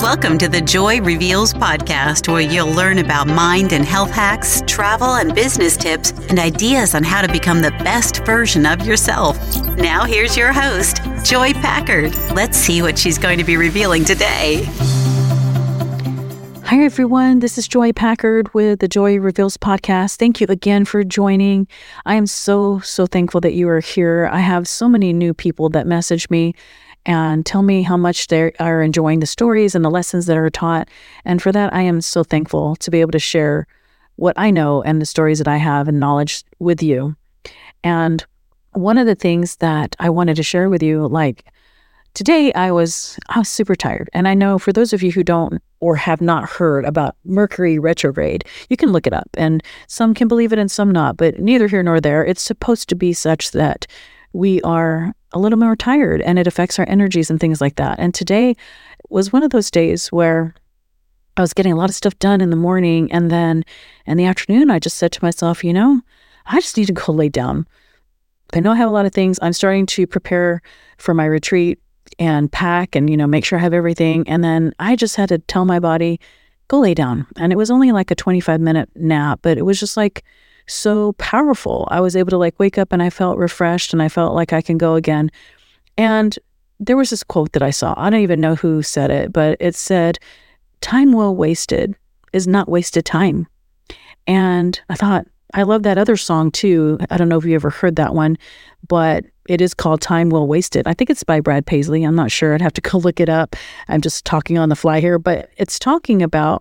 Welcome to the Joy Reveals podcast, where you'll learn about mind and health hacks, travel and business tips, and ideas on how to become the best version of yourself. Now here's your host, Joy Packard. Let's see what she's going to be revealing today. Hi, everyone. This is Joy Packard with the Joy Reveals podcast. Thank you again for joining. I am so thankful that you are here. I have so many new people that message me and tell me how much they are enjoying the stories and the lessons that are taught. And for that, I am so thankful to be able to share what I know and the stories that I have and knowledge with you. And one of the things that I wanted to share with you, today I was super tired. And I know for those of you who don't or have not heard about Mercury retrograde, you can look it up. And some can believe it and some not, but neither here nor there. It's supposed to be such that we are a little more tired and it affects our energies and things like that. And today was one of those days where I was getting a lot of stuff done in the morning, and then in the afternoon, I just said to myself, I just need to go lay down. I know I have a lot of things. I'm starting to prepare for my retreat and pack and, make sure I have everything. And then I just had to tell my body, go lay down. And it was only like a 25-minute nap, but it was just so powerful. I was able to wake up and I felt refreshed and I felt like I can go again. And there was this quote that I saw. I don't even know who said it, but it said, "Time well wasted is not wasted time." And I thought, I love that other song too. I don't know if you ever heard that one, but it is called "Time Well Wasted." I think it's by Brad Paisley. I'm not sure. I'd have to go look it up. I'm just talking on the fly here, but it's talking about,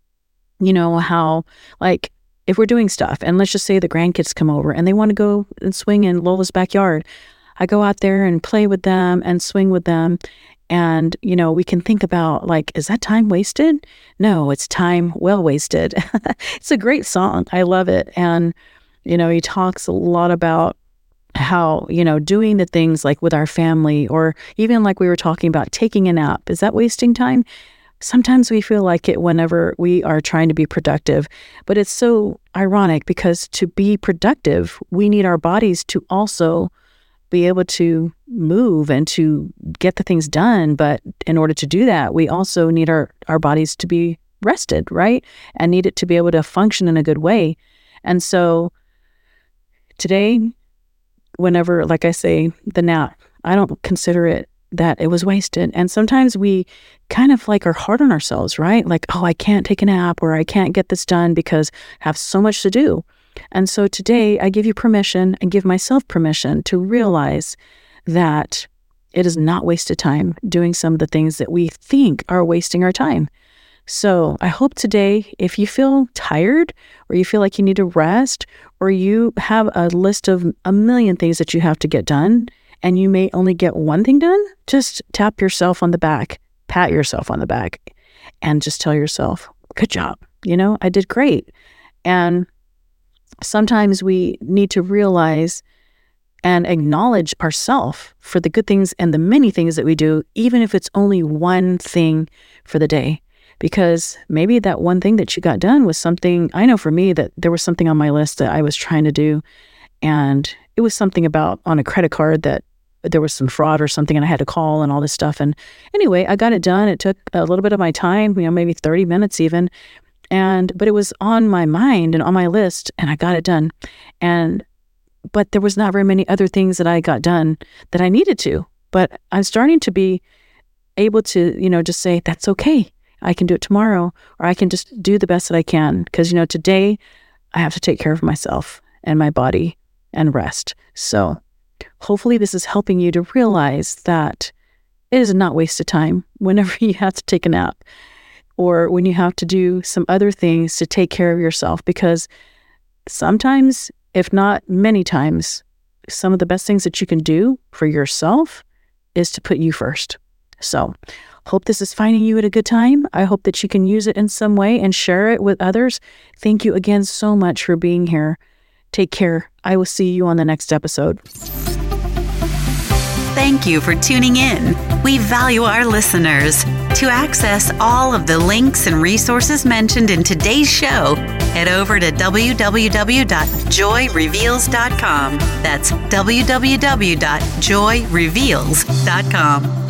how if we're doing stuff, and let's just say the grandkids come over and they want to go and swing in Lola's backyard, I go out there and play with them and swing with them. And, we can think about is that time wasted? No, it's time well wasted. It's a great song. I love it. And, he talks a lot about how, doing the things with our family, or even we were talking about taking a nap. Is that wasting time? Sometimes we feel like it whenever we are trying to be productive, but it's so ironic because to be productive, we need our bodies to also be able to move and to get the things done. But in order to do that, we also need our bodies to be rested, right? And need it to be able to function in a good way. And so today, whenever, like I say, the nap, I don't consider it that it was wasted. And sometimes we kind of are hard on ourselves, right? I can't take a nap, or I can't get this done because I have so much to do. And so today I give you permission and give myself permission to realize that it is not wasted time doing some of the things that we think are wasting our time. So I hope today, if you feel tired, or you feel like you need to rest, or you have a list of a million things that you have to get done, and you may only get one thing done, just tap yourself on the back, pat yourself on the back, and just tell yourself, good job. I did great. And sometimes we need to realize and acknowledge ourselves for the good things and the many things that we do, even if it's only one thing for the day. Because maybe that one thing that you got done was something, I know for me that there was something on my list that I was trying to do, and it was something about on a credit card that there was some fraud or something, and I had to call and all this stuff. And anyway, I got it done. It took a little bit of my time, maybe 30 minutes even. But it was on my mind and on my list, and I got it done. But there was not very many other things that I got done that I needed to. But I'm starting to be able to, just say, that's okay. I can do it tomorrow, or I can just do the best that I can. Because, today I have to take care of myself and my body and rest. So hopefully this is helping you to realize that it is not wasted time whenever you have to take a nap, or when you have to do some other things to take care of yourself, because sometimes, if not many times, some of the best things that you can do for yourself is to put you first. So hope this is finding you at a good time. I hope that you can use it in some way and share it with others. Thank you again so much for being here. Take care. I will see you on the next episode. Thank you for tuning in. We value our listeners. To access all of the links and resources mentioned in today's show, head over to www.joyreveals.com. That's www.joyreveals.com.